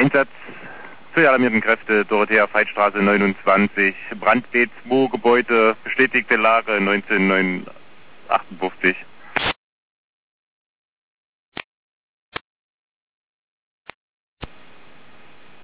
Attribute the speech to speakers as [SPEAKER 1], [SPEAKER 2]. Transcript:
[SPEAKER 1] Einsatz für die alarmierten Kräfte, Dorothea-Veit-Straße 29, Brand B2-Gebäude, bestätigte Lage 1958.